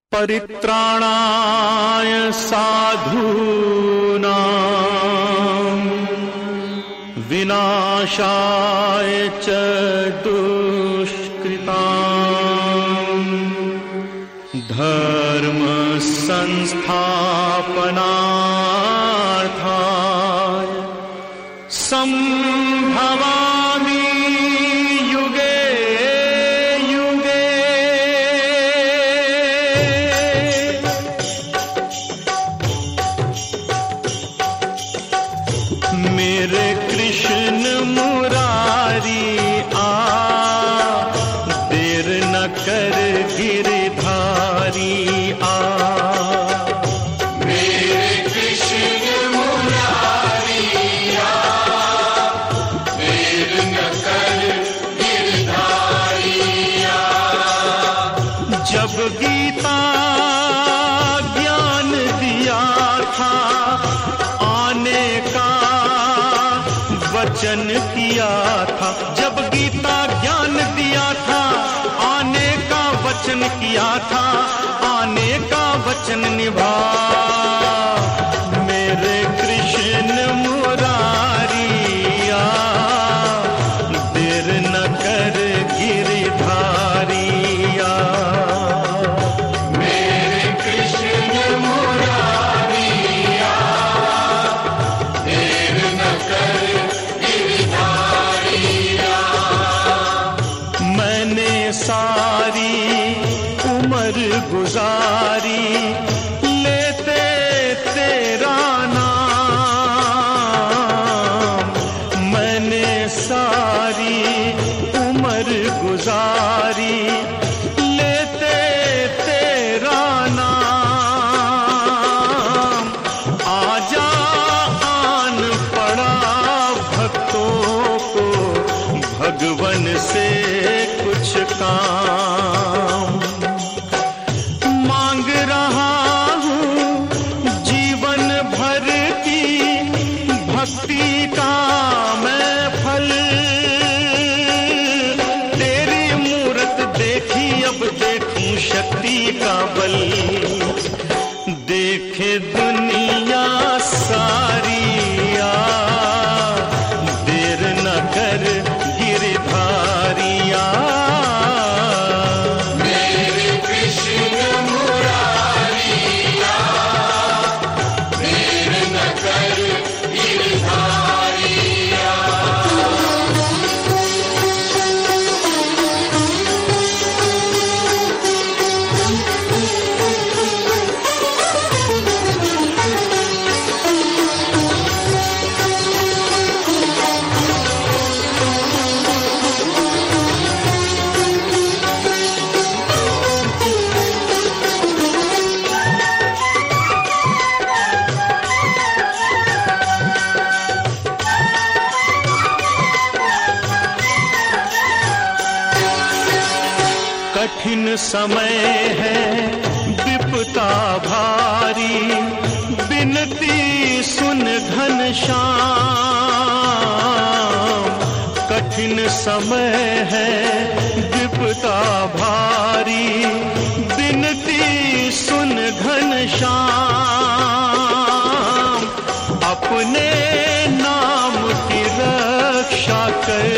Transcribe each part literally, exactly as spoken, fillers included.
परित्राणाय साधूनां विनाशाय च दुष्कृतां धर्म संस्थापनार्थाय संभवामि युगे युगे। मेरे कृष्ण मुरारी आ, देर न कर गिरधारी आ। मेरे कृष्ण मुरारी आ, देर न कर गिरधारी आ। जब गीता ज्ञान दिया था आने का वचन किया था, जब गीता ज्ञान दिया था आने का वचन किया था, आने का वचन निभा। मेरे कृष्ण मुरारिया देर न कर गिरधारिया। मेरे कृष्ण मुरारिया देर न कर गिरधारिया। मैंने सारी उम्र गुजारी लेते तेरा नाम, मैंने सारी उम्र गुजारी लेते तेरा नाम। आजा आन पड़ा भक्तों को भगवन से कुछ काम। मांग रहा हूँ जीवन भर की भक्ति का मैं फल। तेरी मूरत देखी अब देखूं शक्ति का बल। देखे दुनिया सारी आ, देर न कर गिरधारिया। मेरे कृष्ण मुरारिया देर न कर गिरधारिया। कठिन समय है विपता भारी, बिनती सुन घनश्याम। कठिन समय है विपता भारी, बिनती सुन घनश्याम। अपने नाम की रक्षा कर,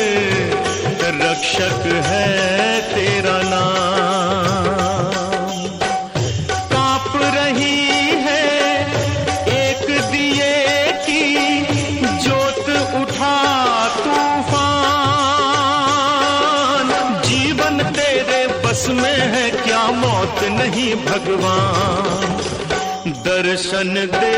रक्षक है तेरा नाम। कांप रही है एक दिए की जोत उठा तूफान। जीवन तेरे बस में है क्या मौत नहीं भगवान। दर्शन दे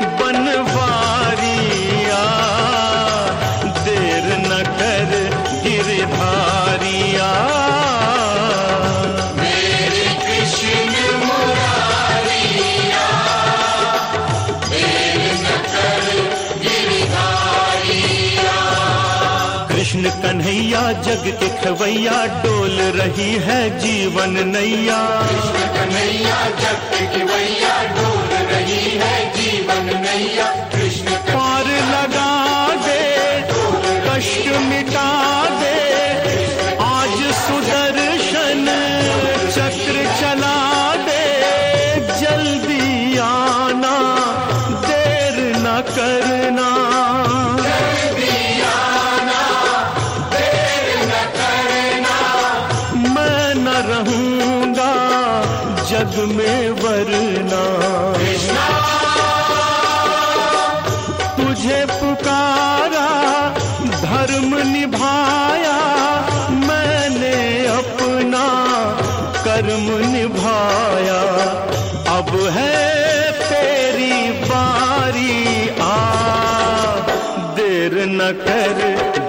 बनवारिया देर न कर गिरधारिया। मेरे कृष्ण मुरारिया देर न कर गिरधारिया। कृष्ण कन्हैया जग के खवैया डोल रही है जीवन नैया। कृष्ण कन्हैया जग के खवैया डोल रही है जीवन नैया। कृष्ण पार लगा दे कष्ट मिटा दे, आज सुदर्शन चक्र चला दे। जग में वरना। तुझे पुकारा धर्म निभाया, मैंने अपना कर्म निभाया। अब है तेरी बारी आ, देर न कर